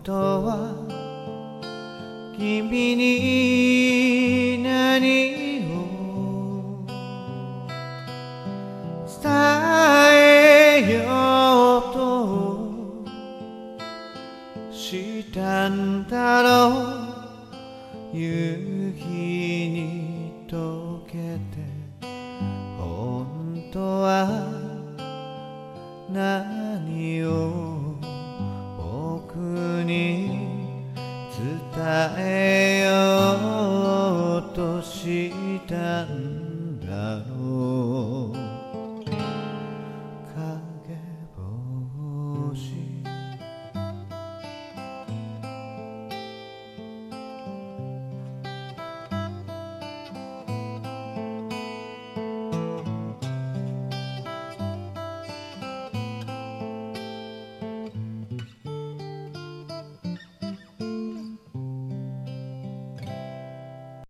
当は君に何を伝えようとしたんだろう。夕日に溶けて本当は何を僕に伝え